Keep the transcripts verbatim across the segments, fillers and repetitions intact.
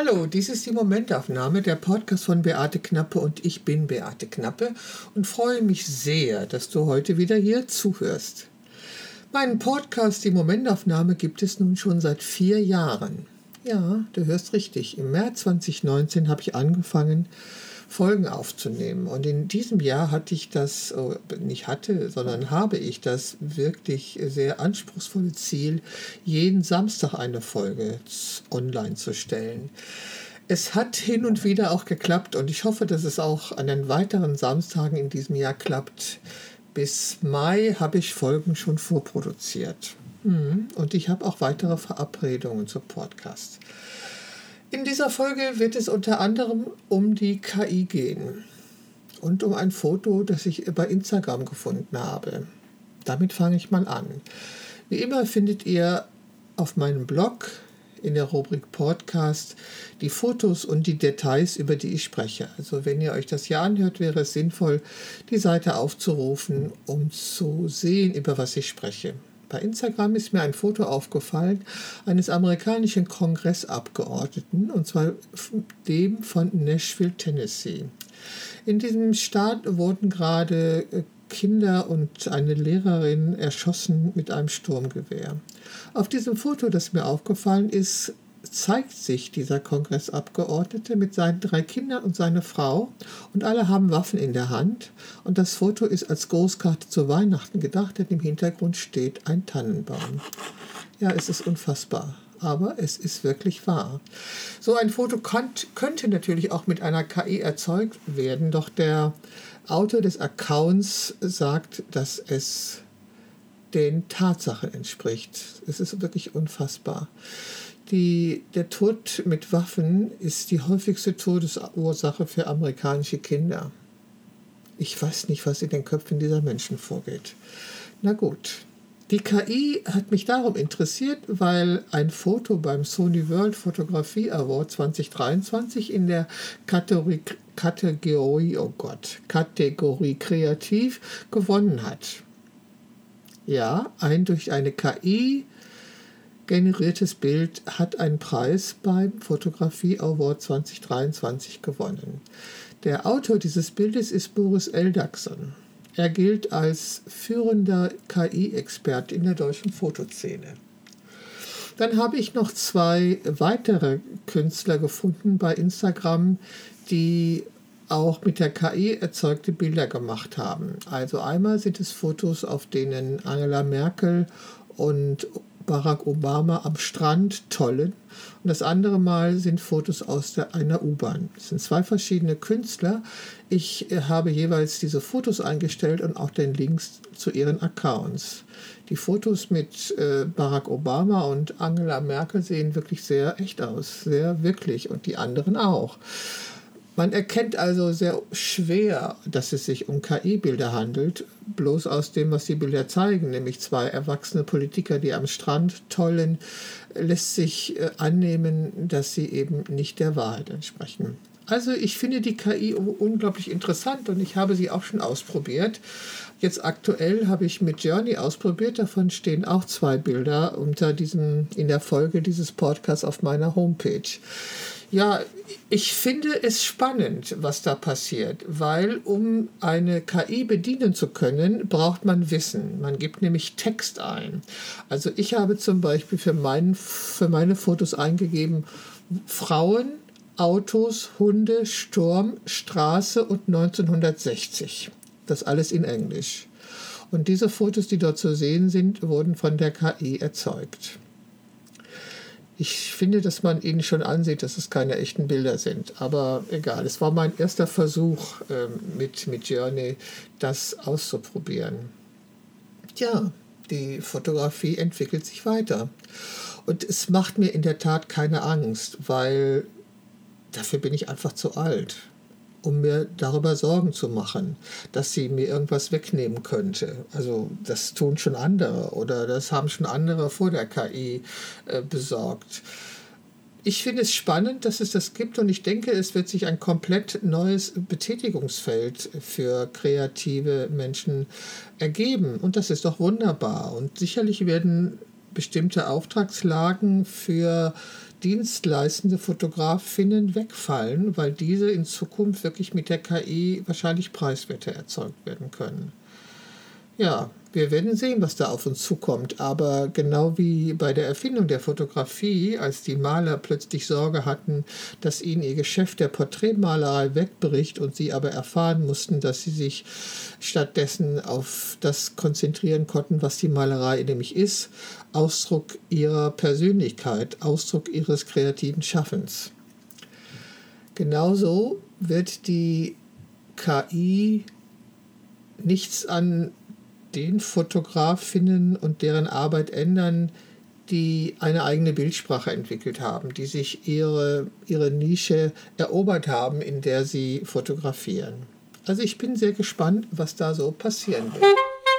Hallo, dies ist die Momentaufnahme, der Podcast von Beate Knappe und ich bin Beate Knappe und freue mich sehr, dass du heute wieder hier zuhörst. Meinen Podcast, die Momentaufnahme, gibt es nun schon seit vier Jahren. Ja, du hörst richtig, im März zwanzig neunzehn habe ich angefangen, Folgen aufzunehmen. Und in diesem Jahr hatte ich das, nicht hatte, sondern habe ich das wirklich sehr anspruchsvolle Ziel, jeden Samstag eine Folge online zu stellen. Es hat hin und wieder auch geklappt und ich hoffe, dass es auch an den weiteren Samstagen in diesem Jahr klappt. Bis Mai habe ich Folgen schon vorproduziert. Und ich habe auch weitere Verabredungen zum Podcast. In dieser Folge wird es unter anderem um die K I gehen und um ein Foto, das ich bei Instagram gefunden habe. Damit fange ich mal an. Wie immer findet ihr auf meinem Blog in der Rubrik Podcast die Fotos und die Details, über die ich spreche. Also wenn ihr euch das hier anhört, wäre es sinnvoll, die Seite aufzurufen, um zu sehen, über was ich spreche. Bei Instagram ist mir ein Foto aufgefallen eines amerikanischen Kongressabgeordneten, und zwar dem von Nashville, Tennessee. In diesem Staat wurden gerade Kinder und eine Lehrerin erschossen mit einem Sturmgewehr. Auf diesem Foto, das mir aufgefallen ist, zeigt sich dieser Kongressabgeordnete mit seinen drei Kindern und seiner Frau und alle haben Waffen in der Hand und das Foto ist als Großkarte zu Weihnachten gedacht, denn im Hintergrund steht ein Tannenbaum. Ja, es ist unfassbar, aber es ist wirklich wahr. So ein Foto könnt, könnte natürlich auch mit einer K I erzeugt werden, doch der Autor des Accounts sagt, dass es den Tatsachen entspricht. Es ist wirklich unfassbar. Die, der Tod mit Waffen ist die häufigste Todesursache für amerikanische Kinder. Ich weiß nicht, was in den Köpfen dieser Menschen vorgeht. Na gut. Die K I hat mich darum interessiert, weil ein Foto beim Sony World Photography Award zwanzig dreiundzwanzig in der Kategorie, Kategorie, oh Gott, Kategorie Kreativ gewonnen hat. Ja, ein durch eine K I generiertes Bild hat einen Preis beim Fotografie Award zwanzig dreiundzwanzig gewonnen. Der Autor dieses Bildes ist Boris Eldagson. Er gilt als führender K I-Experte in der deutschen Fotoszene. Dann habe ich noch zwei weitere Künstler gefunden bei Instagram, die auch mit der K I erzeugte Bilder gemacht haben. Also einmal sind es Fotos, auf denen Angela Merkel und Barack Obama am Strand tollen und das andere Mal sind Fotos aus der, einer U-Bahn. Es sind zwei verschiedene Künstler. Ich habe jeweils diese Fotos eingestellt und auch den Links zu ihren Accounts. Die Fotos mit äh, Barack Obama und Angela Merkel sehen wirklich sehr echt aus, sehr wirklich und die anderen auch. Man erkennt also sehr schwer, dass es sich um K I-Bilder handelt, bloß aus dem, was die Bilder zeigen, nämlich zwei erwachsene Politiker, die am Strand tollen, lässt sich annehmen, dass sie eben nicht der Wahrheit entsprechen. Also ich finde die K I unglaublich interessant und ich habe sie auch schon ausprobiert. Jetzt aktuell habe ich mit Journey ausprobiert, davon stehen auch zwei Bilder unter diesem, in der Folge dieses Podcasts auf meiner Homepage. Ja, ich finde es spannend, was da passiert, weil um eine K I bedienen zu können, braucht man Wissen. Man gibt nämlich Text ein. Also ich habe zum Beispiel für, mein, für meine Fotos eingegeben Frauen, Autos, Hunde, Sturm, Straße und neunzehnhundertsechzig. Das alles in Englisch. Und diese Fotos, die dort zu sehen sind, wurden von der K I erzeugt. Ich finde, dass man ihnen schon ansieht, dass es keine echten Bilder sind. Aber egal, es war mein erster Versuch ähm, mit, mit Journey, das auszuprobieren. Tja, die Fotografie entwickelt sich weiter. Und es macht mir in der Tat keine Angst, weil dafür bin ich einfach zu alt, um mir darüber Sorgen zu machen, dass sie mir irgendwas wegnehmen könnte. Also das tun schon andere oder das haben schon andere vor der K I äh, besorgt. Ich finde es spannend, dass es das gibt und ich denke, es wird sich ein komplett neues Betätigungsfeld für kreative Menschen ergeben und das ist doch wunderbar. Und sicherlich werden bestimmte Auftragslagen für dienstleistende Fotografinnen wegfallen, weil diese in Zukunft wirklich mit der K I wahrscheinlich preiswerter erzeugt werden können. Ja, wir werden sehen, was da auf uns zukommt. Aber genau wie bei der Erfindung der Fotografie, als die Maler plötzlich Sorge hatten, dass ihnen ihr Geschäft der Porträtmalerei wegbricht und sie aber erfahren mussten, dass sie sich stattdessen auf das konzentrieren konnten, was die Malerei nämlich ist, Ausdruck ihrer Persönlichkeit, Ausdruck ihres kreativen Schaffens. Genauso wird die K I nichts an den Fotografinnen und deren Arbeit ändern, die eine eigene Bildsprache entwickelt haben, die sich ihre, ihre Nische erobert haben, in der sie fotografieren. Also ich bin sehr gespannt, was da so passieren wird.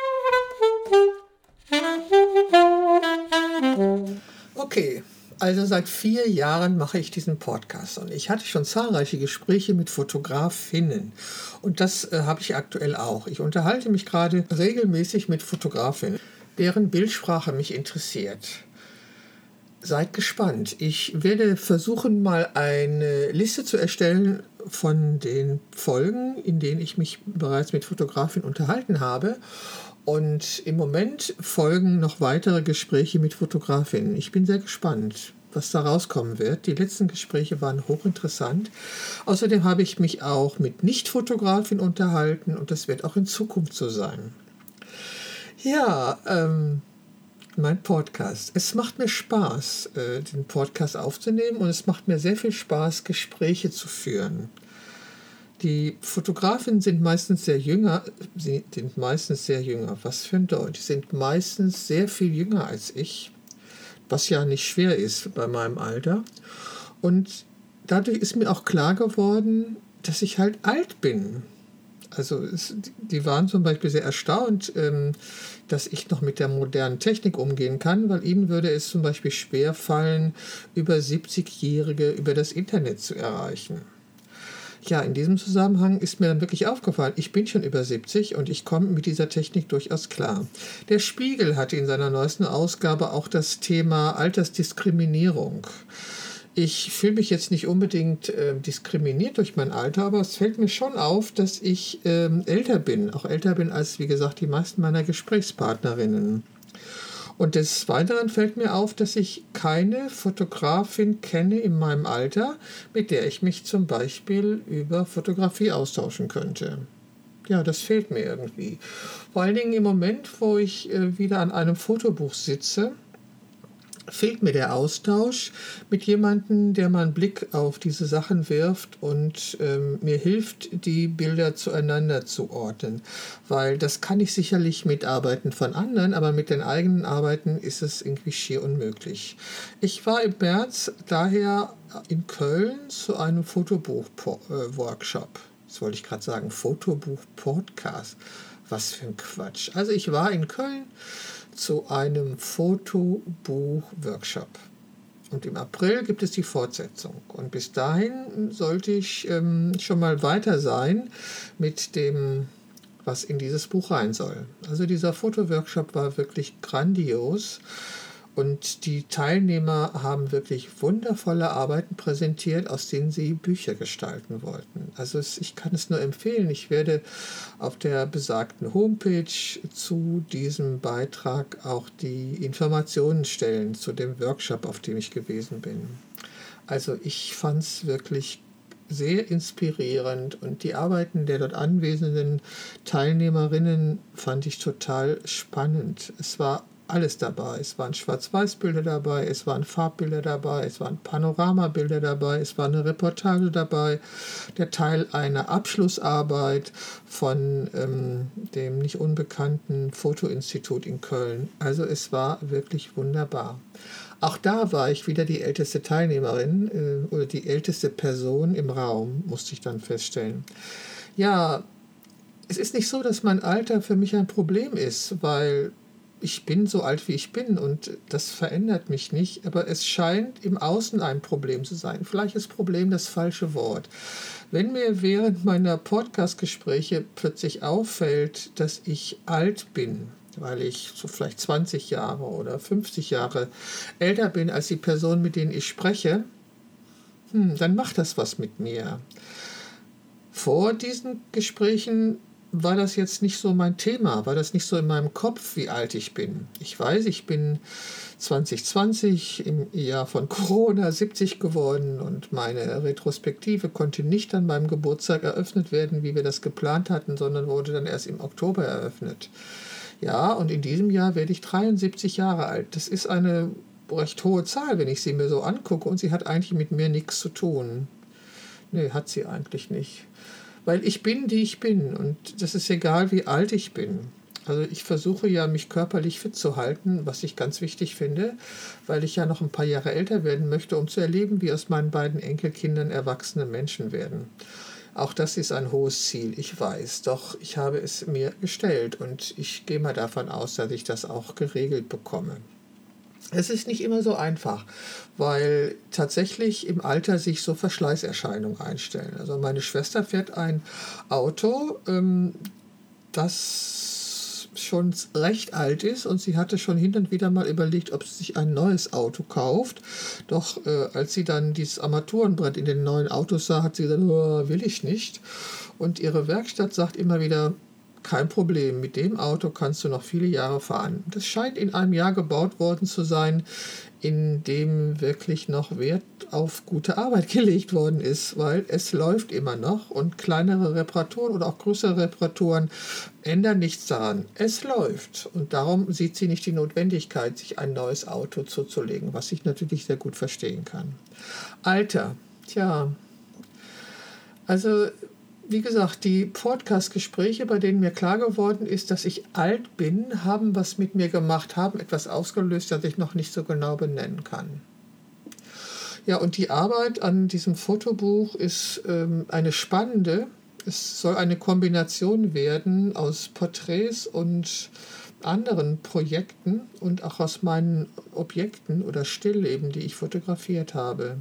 Okay. Also seit vier Jahren mache ich diesen Podcast und ich hatte schon zahlreiche Gespräche mit Fotografinnen und das äh, habe ich aktuell auch. Ich unterhalte mich gerade regelmäßig mit Fotografinnen, deren Bildsprache mich interessiert. Seid gespannt. Ich werde versuchen, mal eine Liste zu erstellen von den Folgen, in denen ich mich bereits mit Fotografinnen unterhalten habe. Und im Moment folgen noch weitere Gespräche mit Fotografinnen. Ich bin sehr gespannt, was da rauskommen wird. Die letzten Gespräche waren hochinteressant. Außerdem habe ich mich auch mit Nicht-Fotografinnen unterhalten und das wird auch in Zukunft so sein. Ja, ähm, mein Podcast. Es macht mir Spaß, äh, den Podcast aufzunehmen und es macht mir sehr viel Spaß, Gespräche zu führen. Die Fotografinnen sind meistens sehr jünger, sie sind meistens sehr jünger, was für ein Deutsch, sie sind meistens sehr viel jünger als ich, was ja nicht schwer ist bei meinem Alter. Und dadurch ist mir auch klar geworden, dass ich halt alt bin. Also es, die waren zum Beispiel sehr erstaunt, ähm, dass ich noch mit der modernen Technik umgehen kann, weil ihnen würde es zum Beispiel schwer fallen, über siebzigjährige über das Internet zu erreichen. Ja, in diesem Zusammenhang ist mir dann wirklich aufgefallen, ich bin schon über siebzig und ich komme mit dieser Technik durchaus klar. Der Spiegel hatte in seiner neuesten Ausgabe auch das Thema Altersdiskriminierung. Ich fühle mich jetzt nicht unbedingt äh, diskriminiert durch mein Alter, aber es fällt mir schon auf, dass ich ähm, älter bin, auch älter bin als, wie gesagt, die meisten meiner Gesprächspartnerinnen. Und des Weiteren fällt mir auf, dass ich keine Fotografin kenne in meinem Alter, mit der ich mich zum Beispiel über Fotografie austauschen könnte. Ja, das fehlt mir irgendwie. Vor allen Dingen im Moment, wo ich äh, wieder an einem Fotobuch sitze, fehlt mir der Austausch mit jemandem, der mal einen Blick auf diese Sachen wirft und ähm, mir hilft, die Bilder zueinander zu ordnen. Weil das kann ich sicherlich mit Arbeiten von anderen, aber mit den eigenen Arbeiten ist es irgendwie schier unmöglich. Ich war im März daher in Köln zu einem Fotobuch-Workshop. Das wollte ich gerade sagen, Fotobuch-Podcast. Was für ein Quatsch. Also ich war in Köln zu einem Fotobuch-Workshop. Und im April gibt es die Fortsetzung. Und bis dahin sollte ich ähm, schon mal weiter sein mit dem, was in dieses Buch rein soll. Also dieser Fotoworkshop war wirklich grandios. Und die Teilnehmer haben wirklich wundervolle Arbeiten präsentiert, aus denen sie Bücher gestalten wollten. Also es, ich kann es nur empfehlen. Ich werde auf der besagten Homepage zu diesem Beitrag auch die Informationen stellen zu dem Workshop, auf dem ich gewesen bin. Also ich fand es wirklich sehr inspirierend und die Arbeiten der dort anwesenden Teilnehmerinnen fand ich total spannend. Es war alles dabei. Es waren Schwarz-Weiß-Bilder dabei, es waren Farbbilder dabei, es waren Panoramabilder dabei, es war eine Reportage dabei, der Teil einer Abschlussarbeit von ähm, dem nicht unbekannten Fotoinstitut in Köln. Also es war wirklich wunderbar. Auch da war ich wieder die älteste Teilnehmerin äh, oder die älteste Person im Raum, musste ich dann feststellen. Ja, es ist nicht so, dass mein Alter für mich ein Problem ist, weil ich bin so alt, wie ich bin und das verändert mich nicht, aber es scheint im Außen ein Problem zu sein. Vielleicht ist Problem das falsche Wort. Wenn mir während meiner Podcast-Gespräche plötzlich auffällt, dass ich alt bin, weil ich so vielleicht zwanzig Jahre oder fünfzig Jahre älter bin als die Person, mit denen ich spreche, hm, dann macht das was mit mir. Vor diesen Gesprächen war das jetzt nicht so mein Thema, war das nicht so in meinem Kopf, wie alt ich bin. Ich weiß, ich bin zwanzig zwanzig im Jahr von Corona siebzig geworden und meine Retrospektive konnte nicht an meinem Geburtstag eröffnet werden, wie wir das geplant hatten, sondern wurde dann erst im Oktober eröffnet. Ja, und in diesem Jahr werde ich dreiundsiebzig Jahre alt. Das ist eine recht hohe Zahl, wenn ich sie mir so angucke, und sie hat eigentlich mit mir nichts zu tun. Nee, hat sie eigentlich nicht. Weil ich bin, die ich bin, und das ist egal, wie alt ich bin. Also ich versuche ja, mich körperlich fit zu halten, was ich ganz wichtig finde, weil ich ja noch ein paar Jahre älter werden möchte, um zu erleben, wie aus meinen beiden Enkelkindern erwachsene Menschen werden. Auch das ist ein hohes Ziel, ich weiß, doch ich habe es mir gestellt und ich gehe mal davon aus, dass ich das auch geregelt bekomme. Es ist nicht immer so einfach, weil tatsächlich im Alter sich so Verschleißerscheinungen einstellen. Also meine Schwester fährt ein Auto, ähm, das schon recht alt ist, und sie hatte schon hin und wieder mal überlegt, ob sie sich ein neues Auto kauft. Doch äh, als sie dann dieses Armaturenbrett in den neuen Autos sah, hat sie gesagt, oh, will ich nicht. Und ihre Werkstatt sagt immer wieder, kein Problem, mit dem Auto kannst du noch viele Jahre fahren. Das scheint in einem Jahr gebaut worden zu sein, in dem wirklich noch Wert auf gute Arbeit gelegt worden ist, weil es läuft immer noch, und kleinere Reparaturen oder auch größere Reparaturen ändern nichts daran. Es läuft, und darum sieht sie nicht die Notwendigkeit, sich ein neues Auto zuzulegen, was ich natürlich sehr gut verstehen kann. Alter, tja, also wie gesagt, die Podcast-Gespräche, bei denen mir klar geworden ist, dass ich alt bin, haben was mit mir gemacht, haben etwas ausgelöst, das ich noch nicht so genau benennen kann. Ja, und die Arbeit an diesem Fotobuch ist ähm, eine spannende. Es soll eine Kombination werden aus Porträts und anderen Projekten und auch aus meinen Objekten oder Stillleben, die ich fotografiert habe.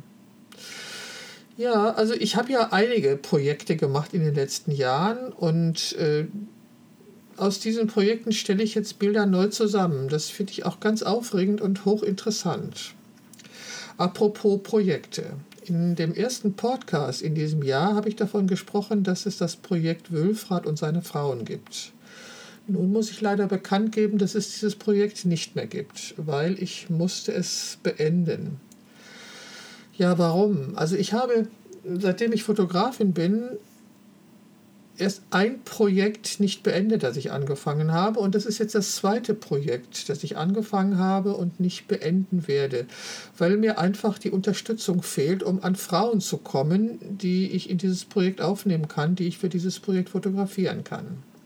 Ja, also ich habe ja einige Projekte gemacht in den letzten Jahren, und äh, aus diesen Projekten stelle ich jetzt Bilder neu zusammen. Das finde ich auch ganz aufregend und hochinteressant. Apropos Projekte. In dem ersten Podcast in diesem Jahr habe ich davon gesprochen, dass es das Projekt Wülfrath und seine Frauen gibt. Nun muss ich leider bekannt geben, dass es dieses Projekt nicht mehr gibt, weil ich musste es beenden. Ja, warum? Also ich habe, seitdem ich Fotografin bin, erst ein Projekt nicht beendet, das ich angefangen habe. Und das ist jetzt das zweite Projekt, das ich angefangen habe und nicht beenden werde, weil mir einfach die Unterstützung fehlt, um an Frauen zu kommen, die ich in dieses Projekt aufnehmen kann, die ich für dieses Projekt fotografieren kann.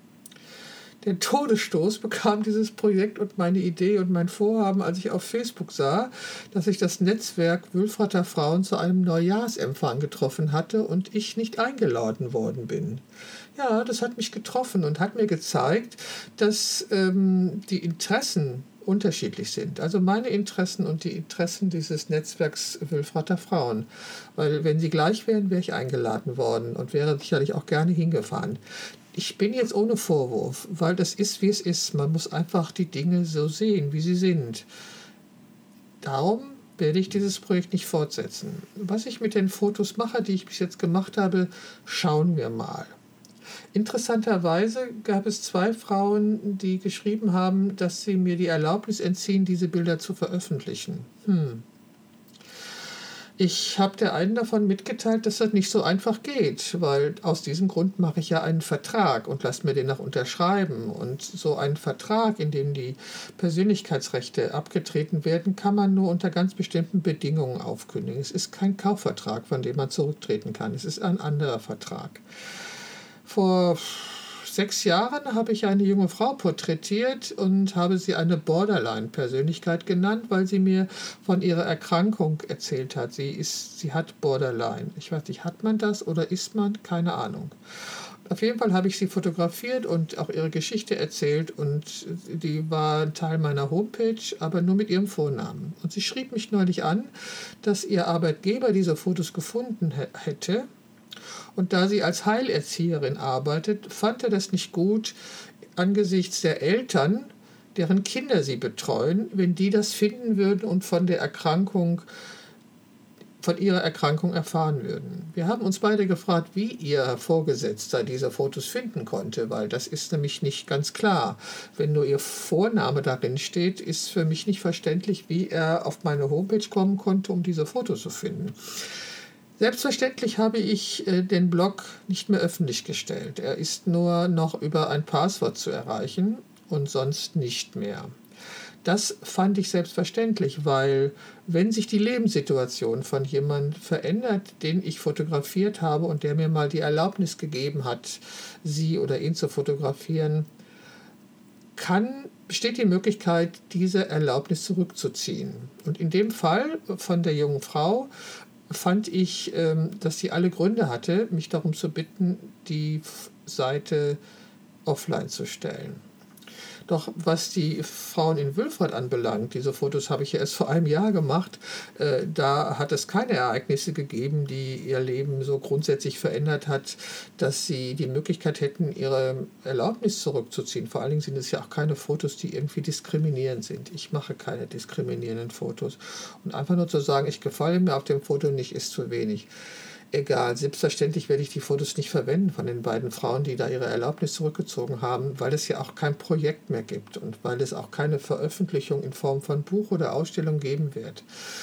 Den Todesstoß bekam dieses Projekt und meine Idee und mein Vorhaben, als ich auf Facebook sah, dass sich das Netzwerk Wülfrather Frauen zu einem Neujahrsempfang getroffen hatte und ich nicht eingeladen worden bin. Ja, das hat mich getroffen und hat mir gezeigt, dass ähm, die Interessen unterschiedlich sind. Also meine Interessen und die Interessen dieses Netzwerks Wülfrather Frauen. Weil wenn sie gleich wären, wäre ich eingeladen worden und wäre sicherlich auch gerne hingefahren. Ich bin jetzt ohne Vorwurf, weil das ist, wie es ist. Man muss einfach die Dinge so sehen, wie sie sind. Darum werde ich dieses Projekt nicht fortsetzen. Was ich mit den Fotos mache, die ich bis jetzt gemacht habe, schauen wir mal. Interessanterweise gab es zwei Frauen, die geschrieben haben, dass sie mir die Erlaubnis entziehen, diese Bilder zu veröffentlichen. Hm. Ich habe der einen davon mitgeteilt, dass das nicht so einfach geht, weil aus diesem Grund mache ich ja einen Vertrag und lasse mir den noch unterschreiben. Und so einen Vertrag, in dem die Persönlichkeitsrechte abgetreten werden, kann man nur unter ganz bestimmten Bedingungen aufkündigen. Es ist kein Kaufvertrag, von dem man zurücktreten kann. Es ist ein anderer Vertrag. Vor sechs Jahren habe ich eine junge Frau porträtiert und habe sie eine Borderline-Persönlichkeit genannt, weil sie mir von ihrer Erkrankung erzählt hat. Sie ist, sie hat Borderline. Ich weiß nicht, hat man das oder ist man? Keine Ahnung. Auf jeden Fall habe ich sie fotografiert und auch ihre Geschichte erzählt, und die war Teil meiner Homepage, aber nur mit ihrem Vornamen. Und sie schrieb mich neulich an, dass ihr Arbeitgeber diese Fotos gefunden hätte. Und da sie als Heilerzieherin arbeitet, fand er das nicht gut, angesichts der Eltern deren Kinder sie betreuen, wenn die das finden würden und von der Erkrankung, von ihrer Erkrankung erfahren würden. Wir haben uns beide gefragt, wie ihr Vorgesetzter diese Fotos finden konnte, weil das ist nämlich nicht ganz klar. Wenn nur ihr Vorname darin steht, ist für mich nicht verständlich, wie er auf meine Homepage kommen konnte, um diese Fotos zu finden. Selbstverständlich habe ich äh, den Blog nicht mehr öffentlich gestellt. Er ist nur noch über ein Passwort zu erreichen und sonst nicht mehr. Das fand ich selbstverständlich, weil wenn sich die Lebenssituation von jemandem verändert, den ich fotografiert habe und der mir mal die Erlaubnis gegeben hat, sie oder ihn zu fotografieren, kann, besteht die Möglichkeit, diese Erlaubnis zurückzuziehen. Und in dem Fall von der jungen Frau fand ich, dass sie alle Gründe hatte, mich darum zu bitten, die Seite offline zu stellen. Doch was die Frauen in Wülfrath anbelangt, diese Fotos habe ich ja erst vor einem Jahr gemacht, äh, da hat es keine Ereignisse gegeben, die ihr Leben so grundsätzlich verändert hat, dass sie die Möglichkeit hätten, ihre Erlaubnis zurückzuziehen. Vor allen Dingen sind es ja auch keine Fotos, die irgendwie diskriminierend sind. Ich mache keine diskriminierenden Fotos. Und einfach nur zu sagen, ich gefalle mir auf dem Foto nicht, ist zu wenig. Egal, selbstverständlich werde ich die Fotos nicht verwenden von den beiden Frauen, die da ihre Erlaubnis zurückgezogen haben, weil es ja auch kein Projekt mehr gibt und weil es auch keine Veröffentlichung in Form von Buch oder Ausstellung geben wird.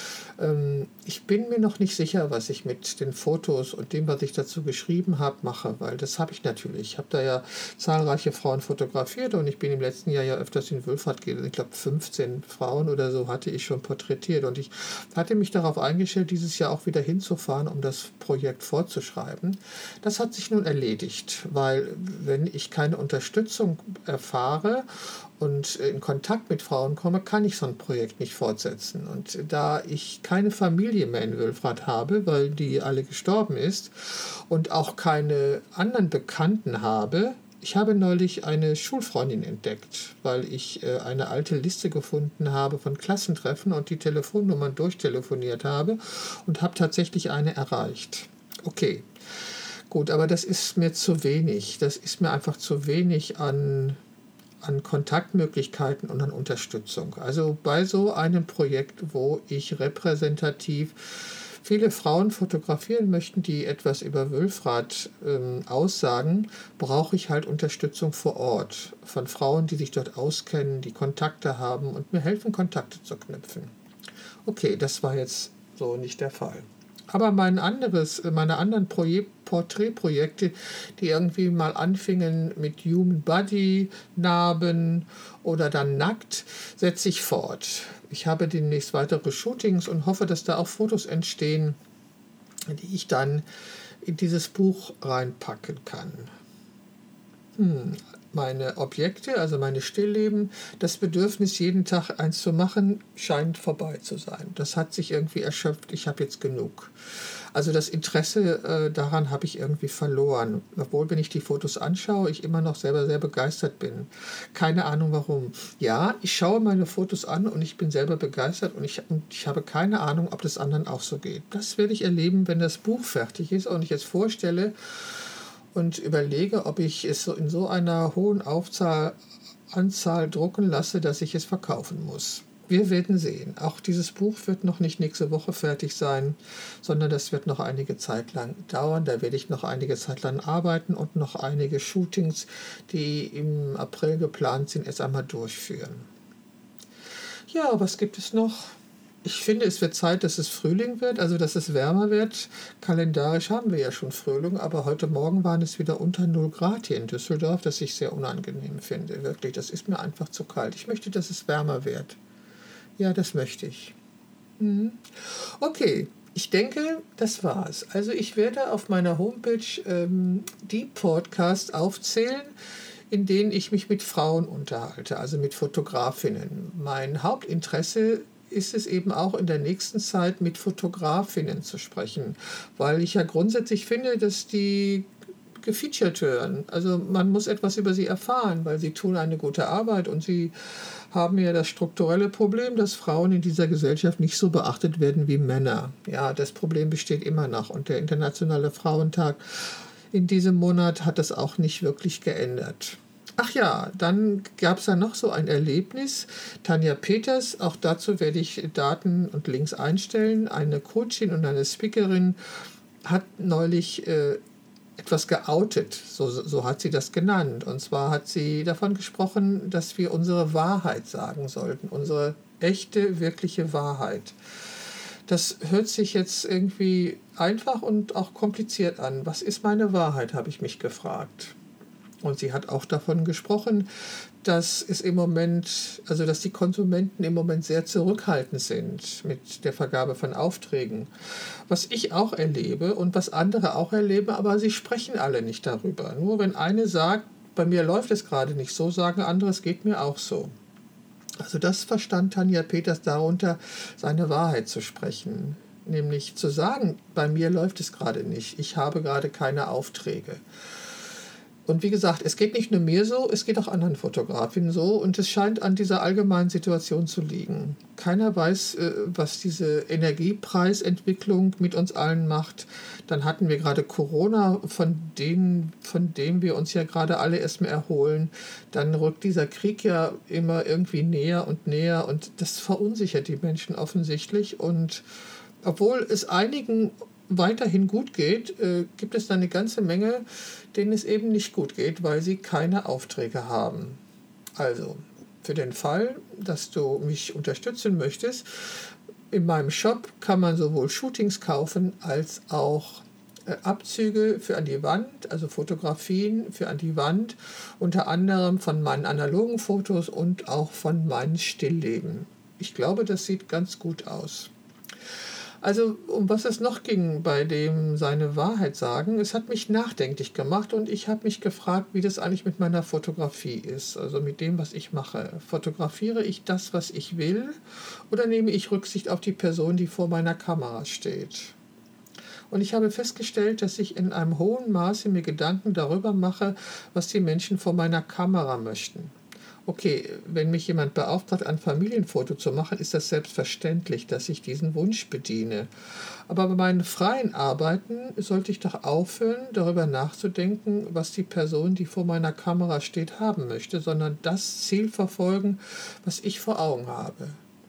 Ähm, ich bin mir noch nicht sicher, was ich mit den Fotos und dem, was ich dazu geschrieben habe, mache, weil das habe ich natürlich. Ich habe da ja zahlreiche Frauen fotografiert und ich bin im letzten Jahr ja öfters in Wülfrath gewesen. Ich glaube, fünfzehn Frauen oder so hatte ich schon porträtiert und ich hatte mich darauf eingestellt, dieses Jahr auch wieder hinzufahren, um das Projekt fortzuschreiben. Das hat sich nun erledigt, weil wenn ich keine Unterstützung erfahre und in Kontakt mit Frauen komme, kann ich so ein Projekt nicht fortsetzen. Und da ich keine Familie mehr in Wülfrath habe, weil die alle gestorben ist, und auch keine anderen Bekannten habe, ich habe neulich eine Schulfreundin entdeckt, weil ich äh, eine alte Liste gefunden habe von Klassentreffen und die Telefonnummern durchtelefoniert habe und habe tatsächlich eine erreicht. Okay, gut, aber das ist mir zu wenig. Das ist mir einfach zu wenig an... an Kontaktmöglichkeiten und an Unterstützung. Also bei so einem Projekt, wo ich repräsentativ viele Frauen fotografieren möchte, die etwas über Wülfrath ähm, aussagen, brauche ich halt Unterstützung vor Ort von Frauen, die sich dort auskennen, die Kontakte haben und mir helfen, Kontakte zu knüpfen. Okay, das war jetzt so nicht der Fall. Aber mein anderes, meine anderen Projek- Porträtprojekte, die irgendwie mal anfingen mit Human Body, Narben oder dann nackt, setze ich fort. Ich habe demnächst weitere Shootings und hoffe, dass da auch Fotos entstehen, die ich dann in dieses Buch reinpacken kann. Hm. Meine Objekte, also meine Stillleben, das Bedürfnis, jeden Tag eins zu machen, scheint vorbei zu sein. Das hat sich irgendwie erschöpft, ich habe jetzt genug. Also das Interesse äh, daran habe ich irgendwie verloren. Obwohl, wenn ich die Fotos anschaue, ich immer noch selber sehr begeistert bin. Keine Ahnung warum. Ja, ich schaue meine Fotos an und ich bin selber begeistert und ich, und ich habe keine Ahnung, ob das anderen auch so geht. Das werde ich erleben, wenn das Buch fertig ist und ich es vorstelle und überlege, ob ich es in so einer hohen Aufzahl, Anzahl drucken lasse, dass ich es verkaufen muss. Wir werden sehen. Auch dieses Buch wird noch nicht nächste Woche fertig sein, sondern das wird noch einige Zeit lang dauern. Da werde ich noch einige Zeit lang arbeiten und noch einige Shootings, die im April geplant sind, erst einmal durchführen. Ja, was gibt es noch? Ich finde, es wird Zeit, dass es Frühling wird, also dass es wärmer wird. Kalendarisch haben wir ja schon Frühling, aber heute Morgen waren es wieder unter null Grad hier in Düsseldorf, das ich sehr unangenehm finde. Wirklich, das ist mir einfach zu kalt. Ich möchte, dass es wärmer wird. Ja, das möchte ich. Mhm. Okay, ich denke, das war's. Also ich werde auf meiner Homepage ähm, die Podcasts aufzählen, in denen ich mich mit Frauen unterhalte, also mit Fotografinnen. Mein Hauptinteresse ist es eben auch in der nächsten Zeit mit Fotografinnen zu sprechen, weil ich ja grundsätzlich finde, dass die gefeatured werden. Also man muss etwas über sie erfahren, weil sie tun eine gute Arbeit und sie haben ja das strukturelle Problem, dass Frauen in dieser Gesellschaft nicht so beachtet werden wie Männer. Ja, das Problem besteht immer noch und der Internationale Frauentag in diesem Monat hat das auch nicht wirklich geändert. Ach ja, dann gab es da noch so ein Erlebnis. Tanja Peters, auch dazu werde ich Daten und Links einstellen, eine Coachin und eine Speakerin, hat neulich äh, etwas geoutet, so, so hat sie das genannt. Und zwar hat sie davon gesprochen, dass wir unsere Wahrheit sagen sollten, unsere echte, wirkliche Wahrheit. Das hört sich jetzt irgendwie einfach und auch kompliziert an. Was ist meine Wahrheit, habe ich mich gefragt. Und sie hat auch davon gesprochen, dass es im Moment, also dass die Konsumenten im Moment sehr zurückhaltend sind mit der Vergabe von Aufträgen. Was ich auch erlebe und was andere auch erleben, aber sie sprechen alle nicht darüber. Nur wenn eine sagt, bei mir läuft es gerade nicht so, sagen andere, es geht mir auch so. Also das verstand Tanja Peters darunter, seine Wahrheit zu sprechen. Nämlich zu sagen, bei mir läuft es gerade nicht, ich habe gerade keine Aufträge. Und wie gesagt, es geht nicht nur mir so, es geht auch anderen Fotografinnen so und es scheint an dieser allgemeinen Situation zu liegen. Keiner weiß, was diese Energiepreisentwicklung mit uns allen macht. Dann hatten wir gerade Corona, von dem, von dem wir uns ja gerade alle erstmal erholen. Dann rückt dieser Krieg ja immer irgendwie näher und näher und das verunsichert die Menschen offensichtlich. Und obwohl es einigen weiterhin gut geht, äh, gibt es da eine ganze Menge, denen es eben nicht gut geht, weil sie keine Aufträge haben. Also, für den Fall, dass du mich unterstützen möchtest, in meinem Shop kann man sowohl Shootings kaufen, als auch äh, Abzüge für an die Wand, also Fotografien für an die Wand, unter anderem von meinen analogen Fotos und auch von meinen Stillleben. Ich glaube, das sieht ganz gut aus. Also um was es noch ging bei dem seine Wahrheit sagen, es hat mich nachdenklich gemacht und ich habe mich gefragt, wie das eigentlich mit meiner Fotografie ist, also mit dem, was ich mache. Fotografiere ich das, was ich will, oder nehme ich Rücksicht auf die Person, die vor meiner Kamera steht? Und ich habe festgestellt, dass ich in einem hohen Maße mir Gedanken darüber mache, was die Menschen vor meiner Kamera möchten. Okay, wenn mich jemand beauftragt, ein Familienfoto zu machen, ist das selbstverständlich, dass ich diesen Wunsch bediene. Aber bei meinen freien Arbeiten sollte ich doch aufhören, darüber nachzudenken, was die Person, die vor meiner Kamera steht, haben möchte, sondern das Ziel verfolgen, was ich vor Augen habe.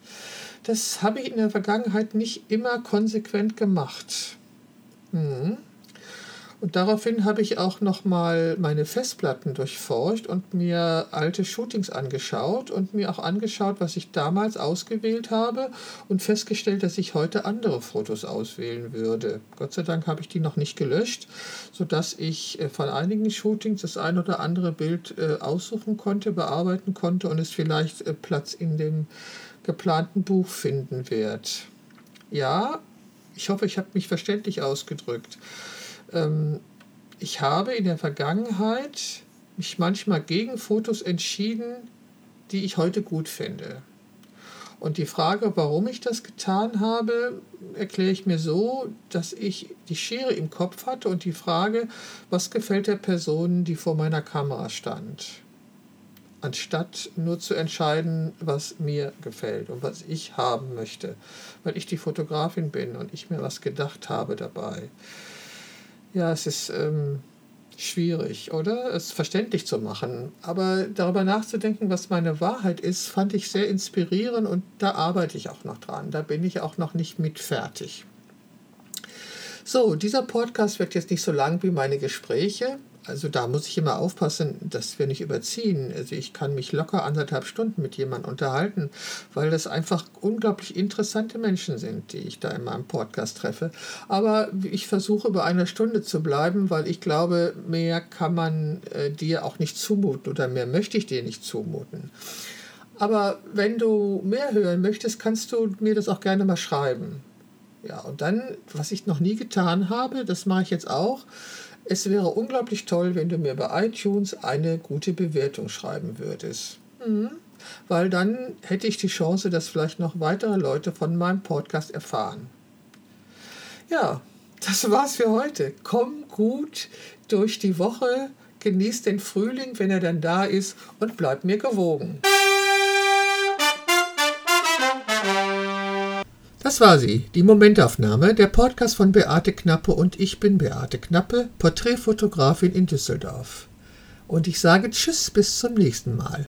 Das habe ich in der Vergangenheit nicht immer konsequent gemacht. Hm. Und daraufhin habe ich auch nochmal meine Festplatten durchforscht und mir alte Shootings angeschaut und mir auch angeschaut, was ich damals ausgewählt habe und festgestellt, dass ich heute andere Fotos auswählen würde. Gott sei Dank habe ich die noch nicht gelöscht, sodass ich von einigen Shootings das ein oder andere Bild aussuchen konnte, bearbeiten konnte und es vielleicht Platz in dem geplanten Buch finden wird. Ja, ich hoffe, ich habe mich verständlich ausgedrückt. Ich habe in der Vergangenheit mich manchmal gegen Fotos entschieden, die ich heute gut finde. Und die Frage, warum ich das getan habe, erkläre ich mir so, dass ich die Schere im Kopf hatte und die Frage, was gefällt der Person, die vor meiner Kamera stand, anstatt nur zu entscheiden, was mir gefällt und was ich haben möchte, weil ich die Fotografin bin und ich mir was gedacht habe dabei. Ja, es ist ähm, schwierig, oder? Es verständlich zu machen. Aber darüber nachzudenken, was meine Wahrheit ist, fand ich sehr inspirierend und da arbeite ich auch noch dran. Da bin ich auch noch nicht mit fertig. So, dieser Podcast wird jetzt nicht so lang wie meine Gespräche. Also da muss ich immer aufpassen, dass wir nicht überziehen. Also ich kann mich locker anderthalb Stunden mit jemandem unterhalten, weil das einfach unglaublich interessante Menschen sind, die ich da in meinem Podcast treffe. Aber ich versuche bei einer Stunde zu bleiben, weil ich glaube, mehr kann man äh, dir auch nicht zumuten oder mehr möchte ich dir nicht zumuten. Aber wenn du mehr hören möchtest, kannst du mir das auch gerne mal schreiben. Ja, und dann, was ich noch nie getan habe, das mache ich jetzt auch. Es wäre unglaublich toll, wenn du mir bei iTunes eine gute Bewertung schreiben würdest. Mhm. Weil dann hätte ich die Chance, dass vielleicht noch weitere Leute von meinem Podcast erfahren. Ja, das war's für heute. Komm gut durch die Woche, genieß den Frühling, wenn er dann da ist und bleib mir gewogen. Das war sie, die Momentaufnahme, der Podcast von Beate Knappe und ich bin Beate Knappe, Porträtfotografin in Düsseldorf. Und ich sage Tschüss, bis zum nächsten Mal.